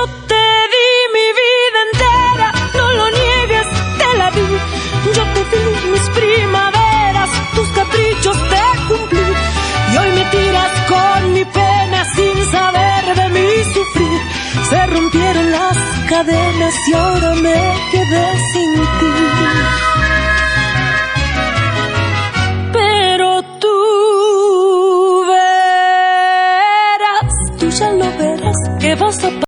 Yo te di mi vida entera, no lo niegues, te la di. Yo te di mis primaveras, tus caprichos te cumplí. Y hoy me tiras con mi pena sin saber de mí sufrir. Se rompieron las cadenas y ahora me quedé sin ti.